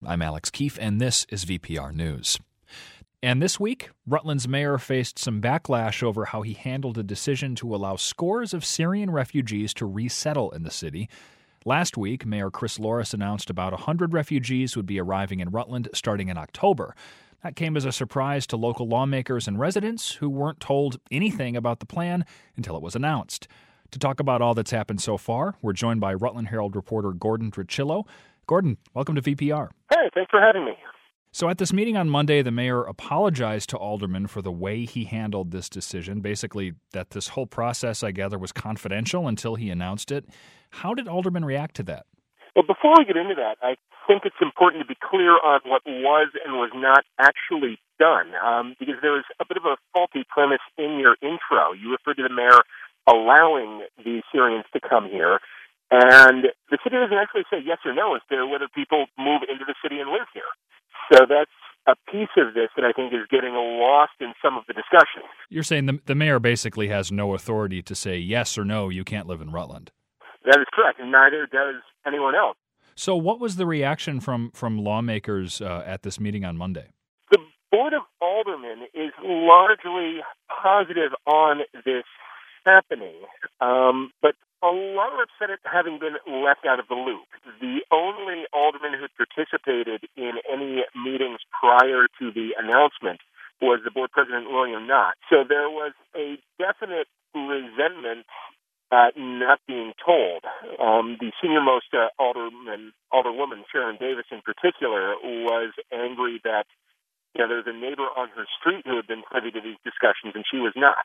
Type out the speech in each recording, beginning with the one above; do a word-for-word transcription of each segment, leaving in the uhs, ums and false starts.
I'm Alex Keefe, and this is V P R News. And this week, Rutland's mayor faced some backlash over how he handled a decision to allow scores of Syrian refugees to resettle in the city. Last week, Mayor Chris Loris announced about one hundred refugees would be arriving in Rutland starting in October. That came as a surprise to local lawmakers and residents who weren't told anything about the plan until it was announced. To talk about all that's happened so far, we're joined by Rutland Herald reporter Gordon Drichillo. Gordon, welcome to V P R. Hey, thanks for having me. So at this meeting on Monday, the mayor apologized to aldermen for the way he handled this decision, basically that this whole process, I gather, was confidential until he announced it. How did aldermen react to that? Well, before we get into that, I think it's important to be clear on what was and was not actually done, um, because there was a bit of a faulty premise in your intro. You referred to the mayor allowing the Syrians to come here, and the city doesn't actually say yes or no as to whether people move into the city and live here. So that's a piece of this that I think is getting lost in some of the discussion. You're saying the, the mayor basically has no authority to say yes or no, you can't live in Rutland. That is correct, and neither does anyone else. So what was the reaction from, from lawmakers uh, at this meeting on Monday? The Board of Aldermen is largely positive on this happening, um, but a lot are upset at having been left out of the loop. The only alderman who participated in any meetings prior to the announcement was the board president, William Knott. So there was a definite resentment at not being told. Um, the senior-most uh, alderman, alderwoman, Sharon Davis in particular, was angry that you know, there's a neighbor on her street who had been privy to these discussions, and she was not.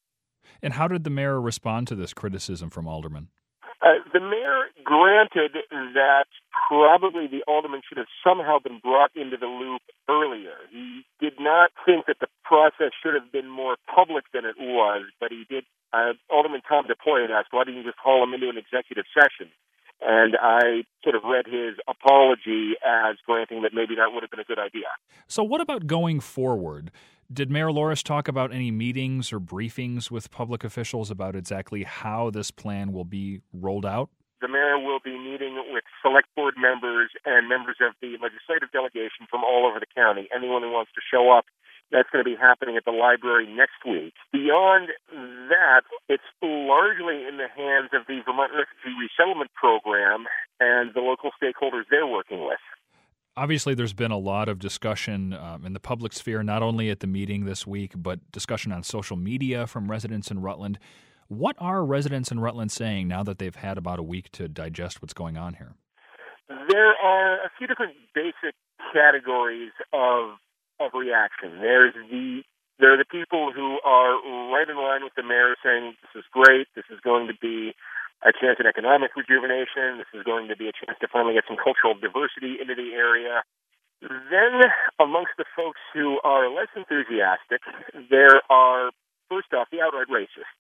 And how did the mayor respond to this criticism from aldermen? Uh, the mayor granted that probably the alderman should have somehow been brought into the loop earlier. He did not think that the process should have been more public than it was, but he did. Uh, Alderman Tom DePoy had asked, why didn't you just call him into an executive session? And I sort of read his apology as granting that maybe that would have been a good idea. So what about going forward? Did Mayor Loris talk about any meetings or briefings with public officials about exactly how this plan will be rolled out? The mayor will be meeting with select board members and members of the legislative delegation from all over the county. Anyone who wants to show up, that's going to be happening at the library next week. Beyond that, it's largely in the hands of the Vermont Refugee Resettlement Program and the local stakeholders they're working with. Obviously, there's been a lot of discussion um, in the public sphere, not only at the meeting this week, but discussion on social media from residents in Rutland. What are residents in Rutland saying now that they've had about a week to digest what's going on here? There are a few different basic categories of of reaction. There's the there are the people who are right in line with the mayor saying this is great, this is going to be a chance at economic rejuvenation, this is going to be a chance to finally get some cultural diversity into the area. Then, amongst the folks who are less enthusiastic, there are, first off, the outright racists.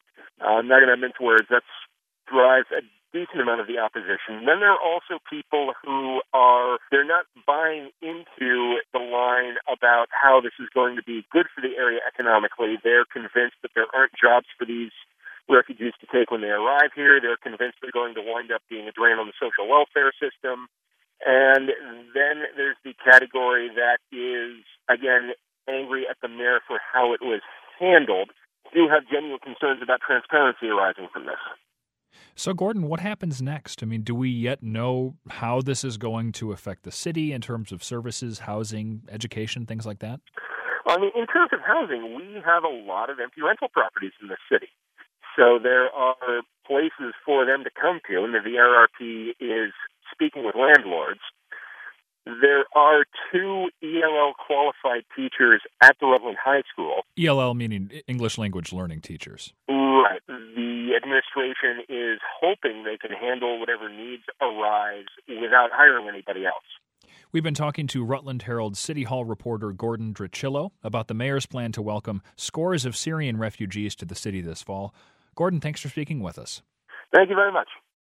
Uh, I'm not going to mince words, that drives a decent amount of the opposition. Then there are also people who are, they're not buying into the line about how this is going to be good for the area economically. They're convinced that there aren't jobs for these refugees to take when they arrive here. They're convinced they're going to wind up being a drain on the social welfare system. And then there's the category that is, again, angry at the mayor for how it was handled. Do have genuine concerns about transparency arising from this. So, Gordon, what happens next? I mean, do we yet know how this is going to affect the city in terms of services, housing, education, things like that? Well, I mean, in terms of housing, we have a lot of empty rental properties in the city. So there are places for them to come to, and the V R R P is speaking with landlords. There are two E L L qualified teachers at the Rutland High School. E L L meaning English language learning teachers. Right. The administration is hoping they can handle whatever needs arise without hiring anybody else. We've been talking to Rutland Herald City Hall reporter Gordon Drichillo about the mayor's plan to welcome scores of Syrian refugees to the city this fall. Gordon, thanks for speaking with us. Thank you very much.